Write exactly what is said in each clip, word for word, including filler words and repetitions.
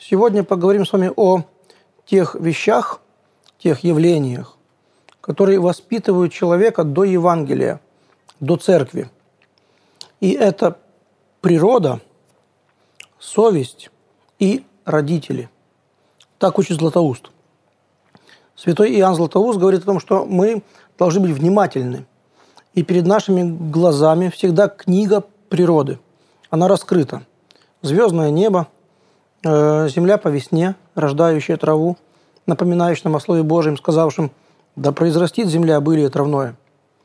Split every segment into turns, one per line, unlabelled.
Сегодня поговорим с вами о тех вещах, тех явлениях, которые воспитывают человека до Евангелия, до церкви. И это природа, совесть и родители. Так учит Златоуст. Святой Иоанн Златоуст говорит о том, что мы должны быть внимательны. И перед нашими глазами всегда книга природы. Она раскрыта. Звездное небо, земля по весне, рождающая траву, напоминающая нам о Слове Божьем, сказавшим: «Да произрастит земля былие травное».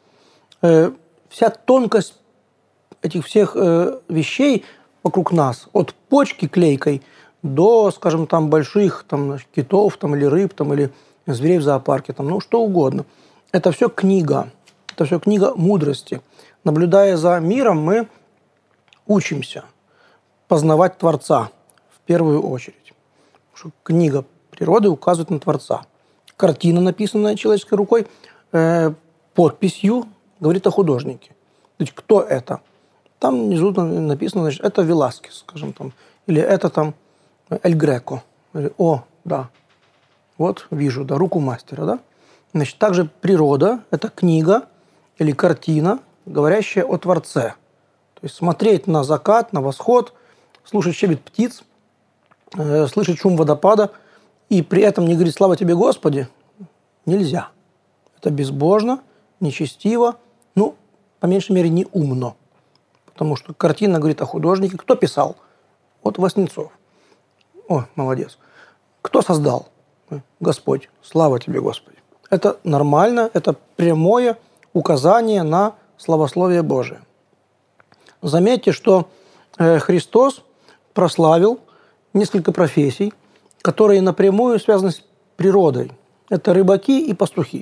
Вся тонкость этих всех вещей вокруг нас, от почки клейкой до, скажем, там, больших там, китов там, или рыб, там, или зверей в зоопарке, там, ну, что угодно. Это все книга. Это все книга мудрости. Наблюдая за миром, мы учимся познавать Творца в первую очередь. Потому что книга природы указывает на Творца. Картина, написанная человеческой рукой, э, подписью, говорит о художнике. То есть, кто это? Там внизу написано, значит, это Веласкес, скажем, там, или это там Эль Греко. О, да, вот вижу, да, руку мастера, да. Значит, также природа – это книга или картина, говорящая о Творце. То есть смотреть на закат, на восход, слушать щебет птиц, э, слышать шум водопада и при этом не говорить «Слава тебе, Господи» нельзя. Это безбожно, нечестиво, ну, по меньшей мере, не умно. Потому что картина говорит о художнике. Кто писал? Вот Васнецов. О, молодец. Кто создал? Господь. Слава тебе, Господи. Это нормально, это прямое указание на славословие Божие. Заметьте, что Христос прославил несколько профессий, которые напрямую связаны с природой. Это рыбаки и пастухи.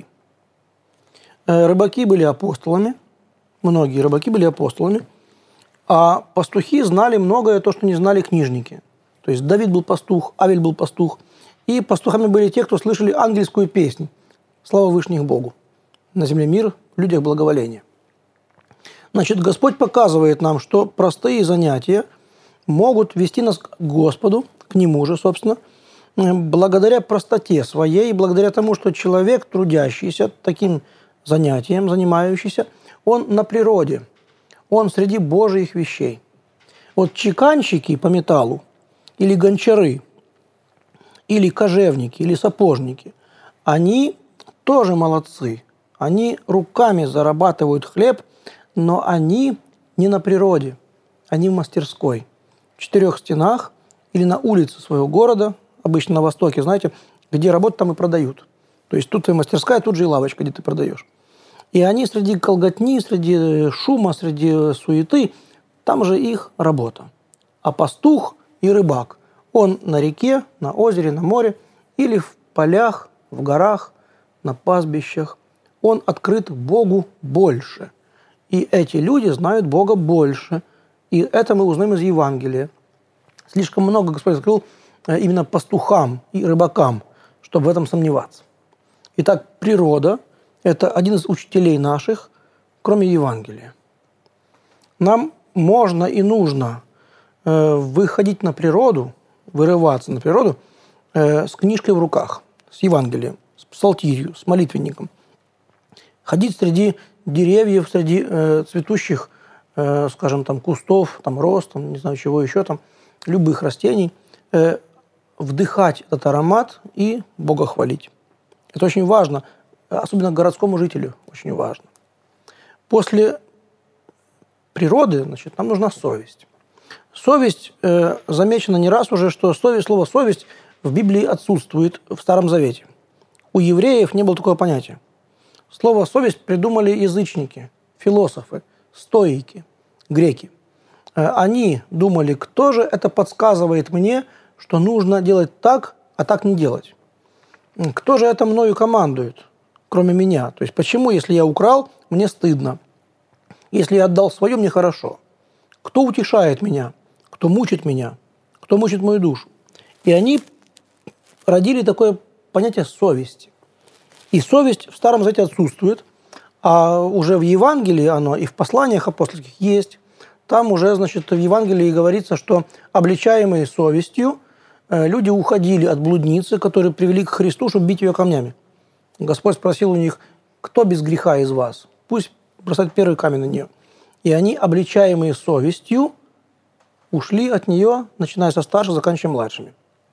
Рыбаки были апостолами, многие рыбаки были апостолами, а пастухи знали многое то, что не знали книжники. То есть Давид был пастух, Авель был пастух, и пастухами были те, кто слышали ангельскую песнь «Слава Вышних Богу! На земле мир, в людях благоволение». Значит, Господь показывает нам, что простые занятия могут вести нас к Господу, к Нему же, собственно, благодаря простоте своей, благодаря тому, что человек, трудящийся таким занятием, занимающийся, он на природе, он среди Божьих вещей. Вот чеканщики по металлу, или гончары, или кожевники, или сапожники, они тоже молодцы. Они руками зарабатывают хлеб, но они не на природе, они в мастерской, в четырех стенах или на улице своего города, обычно на востоке, знаете, где работают, там и продают. То есть тут твоя мастерская, тут же и лавочка, где ты продаешь. И они среди колготни, среди шума, среди суеты, там же их работа. А пастух и рыбак, он на реке, на озере, на море или в полях, в горах, на пастбищах, он открыт Богу больше. И эти люди знают Бога больше. И это мы узнаем из Евангелия. Слишком много Господь открыл именно пастухам и рыбакам, чтобы в этом сомневаться. Итак, природа – это один из учителей наших, кроме Евангелия. Нам можно и нужно выходить на природу, вырываться на природу с книжкой в руках, с Евангелием, с псалтирью, с молитвенником. Ходить среди деревьев, среди э, цветущих, э, скажем, там, кустов, там, роз, там, не знаю, чего еще, там, любых растений, э, вдыхать этот аромат и Бога хвалить. Это очень важно, особенно городскому жителю очень важно. После природы, значит, нам нужна совесть. Совесть, э, замечено не раз уже, что совесть, слово «совесть» в Библии отсутствует в Старом Завете. У евреев не было такого понятия. Слово «совесть» придумали язычники, философы, стоики, греки. Они думали, кто же это подсказывает мне, что нужно делать так, а так не делать? Кто же это мною командует, кроме меня? То есть почему, если я украл, мне стыдно? Если я отдал свое, мне хорошо? Кто утешает меня? Кто мучит меня? Кто мучит мою душу? И они родили такое понятие совести. И совесть в Старом Завете отсутствует, а уже в Евангелии оно и в посланиях апостольских есть. Там уже, значит, в Евангелии говорится, что обличаемые совестью э, люди уходили от блудницы, которые привели к Христу, чтобы бить ее камнями. Господь спросил у них: кто без греха из вас? Пусть бросает первый камень на нее. И они, обличаемые совестью, ушли от нее, начиная со старших, заканчивая младшими.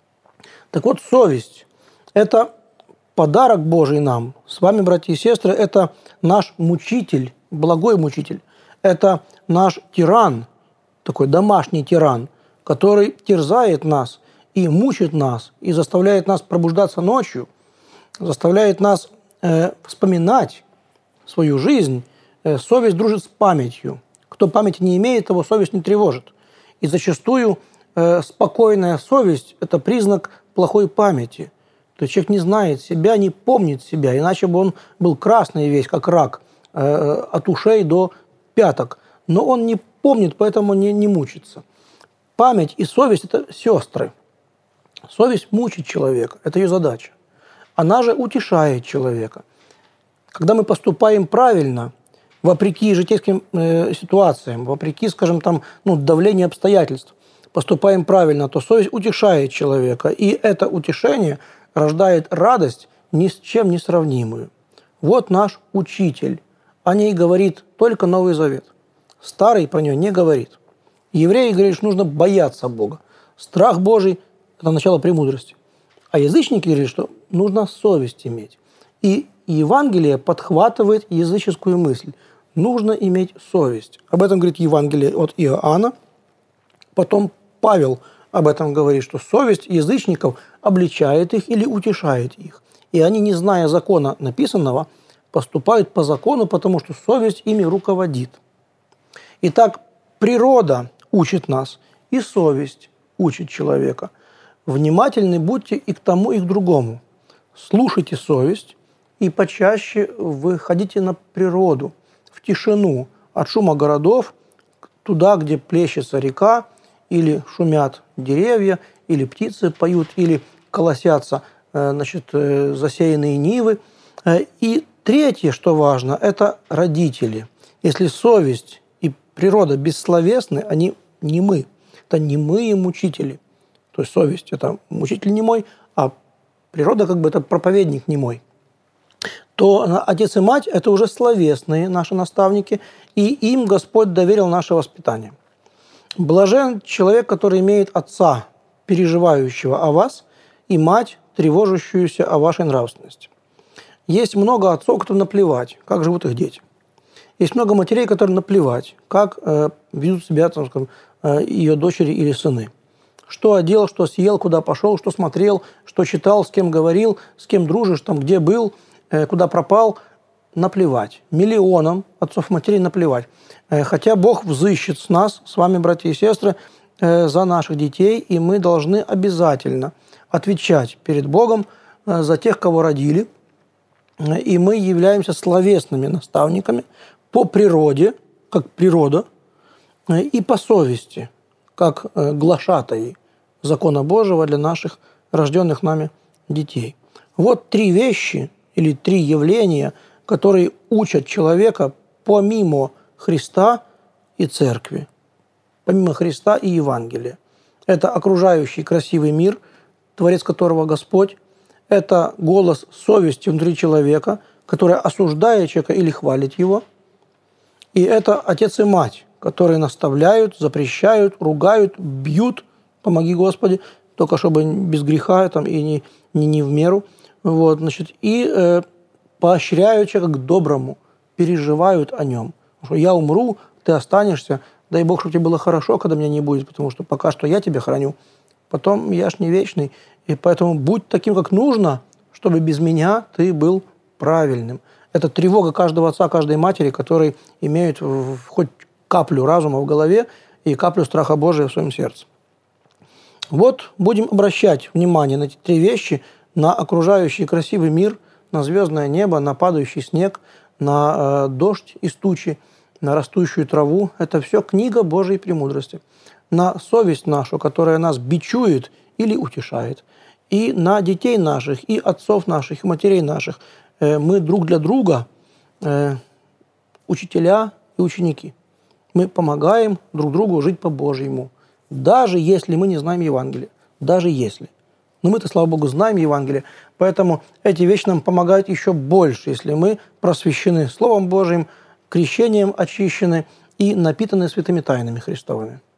Так вот, совесть – это подарок Божий нам. С вами, братья и сестры, это наш мучитель, благой мучитель. Это наш тиран, такой домашний тиран, который терзает нас и мучит нас, и заставляет нас пробуждаться ночью, заставляет нас э, вспоминать свою жизнь. Э, совесть дружит с памятью. Кто памяти не имеет, того совесть не тревожит. И зачастую э, спокойная совесть – это признак плохой памяти. То есть человек не знает себя, не помнит себя, иначе бы он был красный весь, как рак, э, от ушей до пяток. Но он не помнит, поэтому не, не мучится. Память и совесть – это сестры. Совесть мучит человека, это ее задача. Она же утешает человека. Когда мы поступаем правильно, вопреки житейским э, ситуациям, вопреки, скажем, там, ну, давлению обстоятельств, поступаем правильно, то совесть утешает человека. И это утешение рождает радость ни с чем не сравнимую. Вот наш учитель. О ней говорит только Новый Завет. Старый про нее не говорит. Евреи говорят, что нужно бояться Бога. Страх Божий – это начало премудрости. А язычники говорят, что нужно совесть иметь. И Евангелие подхватывает языческую мысль. Нужно иметь совесть. Об этом говорит Евангелие от Иоанна. Потом Павел об этом говорит, что совесть язычников обличает их или утешает их. И они, не зная закона написанного, поступают по закону, потому что совесть ими руководит. Итак, природа учит нас, и совесть учит человека. Внимательны будьте и к тому, и к другому. Слушайте совесть и почаще выходите на природу, в тишину, от шума городов, туда, где плещется река, или шумят деревья, или птицы поют, или колосятся, значит, засеянные нивы. И третье, что важно, это родители. Если совесть и природа бессловесны, они немы. Это немые мучители. То есть совесть – это мучитель немой, а природа как бы это проповедник немой. То отец и мать – это уже словесные наши наставники, и им Господь доверил наше воспитание. Блажен человек, который имеет отца, переживающего о вас, и мать, тревожащуюся о вашей нравственности. Есть много отцов, которым наплевать, как живут их дети. Есть много матерей, которым наплевать, как э, ведут себя, там, скажем, э, ее дочери или сыны. Что одел, что съел, куда пошел, что смотрел, что читал, с кем говорил, с кем дружишь, там, где был, э, куда пропал. Наплевать. Миллионам отцов и матерей наплевать. Э, хотя Бог взыщет с нас, с вами, братья и сестры, э, за наших детей, и мы должны обязательно отвечать перед Богом э, за тех, кого родили. И мы являемся словесными наставниками по природе, как природа, и по совести, как глашатаи закона Божьего для наших рожденных нами детей. Вот три вещи или три явления, которые учат человека помимо Христа и Церкви, помимо Христа и Евангелия. Это окружающий красивый мир, творец которого Господь. Это голос совести внутри человека, который осуждает человека или хвалит его. И это отец и мать, которые наставляют, запрещают, ругают, бьют, помоги Господи, только чтобы без греха там, и не, не, не в меру. Вот, значит, и э, поощряют человека к доброму, переживают о нем. Что я умру, ты останешься, дай Бог, чтобы тебе было хорошо, когда меня не будет, потому что пока что я тебя храню. Потом я ж не вечный, и поэтому будь таким, как нужно, чтобы без меня ты был правильным. Это тревога каждого отца, каждой матери, которые имеют хоть каплю разума в голове и каплю страха Божия в своем сердце. Вот будем обращать внимание на эти три вещи, на окружающий красивый мир, на звездное небо, на падающий снег, на э, дождь из тучи, на растущую траву. Это все книга Божьей премудрости. На совесть нашу, которая нас бичует или утешает, и на детей наших, и отцов наших, и матерей наших. Мы друг для друга учителя и ученики. Мы помогаем друг другу жить по-божьему, даже если мы не знаем Евангелия, даже если. Но мы-то, слава Богу, знаем Евангелие, поэтому эти вещи нам помогают еще больше, если мы просвещены Словом Божиим, крещением очищены и напитаны святыми тайнами Христовыми.